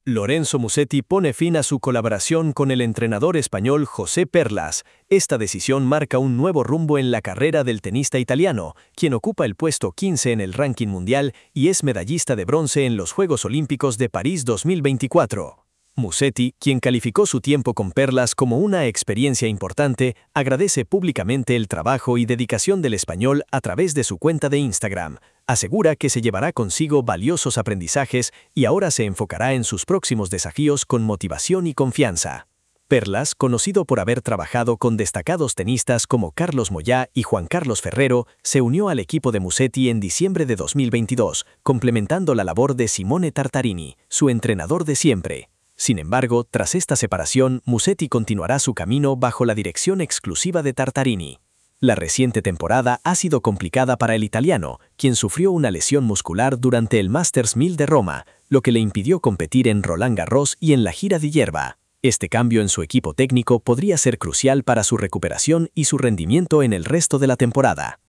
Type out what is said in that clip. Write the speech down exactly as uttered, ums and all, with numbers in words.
Lorenzo Musetti pone fin a su colaboración con el entrenador español José Perlas. Esta decisión marca un nuevo rumbo en la carrera del tenista italiano, quien ocupa el puesto quince en el ranking mundial y es medallista de bronce en los Juegos Olímpicos de París dos mil veinticuatro. Musetti, quien calificó su tiempo con Perlas como una experiencia importante, agradece públicamente el trabajo y dedicación del español a través de su cuenta de Instagram. Asegura que se llevará consigo valiosos aprendizajes y ahora se enfocará en sus próximos desafíos con motivación y confianza. Perlas, conocido por haber trabajado con destacados tenistas como Carlos Moyá y Juan Carlos Ferrero, se unió al equipo de Musetti en diciembre de dos mil veintidós, complementando la labor de Simone Tartarini, su entrenador de siempre. Sin embargo, tras esta separación, Musetti continuará su camino bajo la dirección exclusiva de Tartarini. La reciente temporada ha sido complicada para el italiano, quien sufrió una lesión muscular durante el Masters mil de Roma, lo que le impidió competir en Roland Garros y en la gira de hierba. Este cambio en su equipo técnico podría ser crucial para su recuperación y su rendimiento en el resto de la temporada.